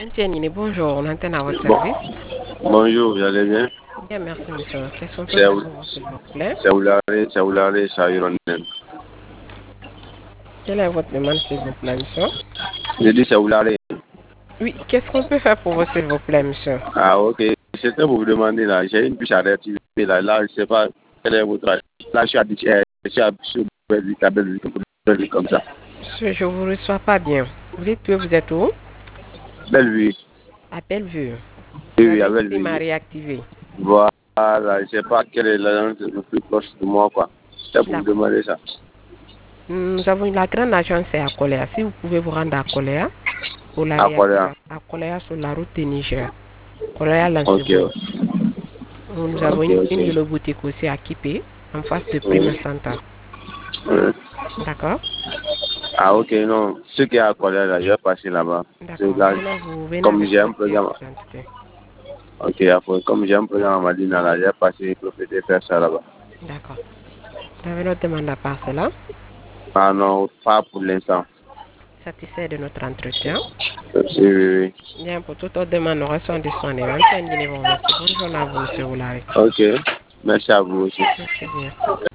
Antianine, bonjour, on antenne à votre Bon, service. bonjour, vous allez bien? Bien, merci, monsieur. Qu'est-ce qu'on peut C'est faire Oul- pour vous, s'il vous plaît? c'est Oulare, c'est Oulare Saïronen. Quelle est votre demande, s'il vous plaît, monsieur? Je dis c'est Oulare. Oui, qu'est-ce qu'on peut faire pour vous, s'il vous plaît, monsieur? Ah, ok. C'était pour vous demander là. J'ai une puce à réactiver là. Là, je sais pas quel est votre âge. Là, je suis habitué. Je suis habitué à Bellevue comme ça. Monsieur, je ne vous reçois pas bien. Vous dites que vous êtes où? Bellevue. À Bellevue. Oui, Vous oui, avez à une SIM à Bellevue. réactiver. Voilà, je sais pas quelle est l'agence le plus proche de moi, quoi. C'était pour vous D'accord. demander ça. Nous avons la grande agence à Koléa. Si vous pouvez vous rendre à Koléa pour la À Korea. réactivation. À Koléa sur la route de Niger. Koléa Ok, Lancebourg. Nous avons ok, une de ok. nos boutiques aussi à Kipé, en face de Prima Oui. Center. Oui. D'accord? Ah, ok, non. Ce qui est à Korea, là, je vais passer là-bas. C'est D'accord. là, Sinon, vous venez comme avec j'ai un votre pièce programme. d'identité. Ok, après, comme j'ai un programme à Madina, là, j'ai passé profiter faire ça là-bas. D'accord. Vous avez notre demande à part cela. Ah non, pas pour l'instant. Satisfait de notre entretien. Oui, oui, oui. Bien, pour toute autre demande, nous restons disponibles. Tiens, vous remercie. Bonne journée à vous, monsieur Oulari. Ok, merci à vous aussi. Merci bien.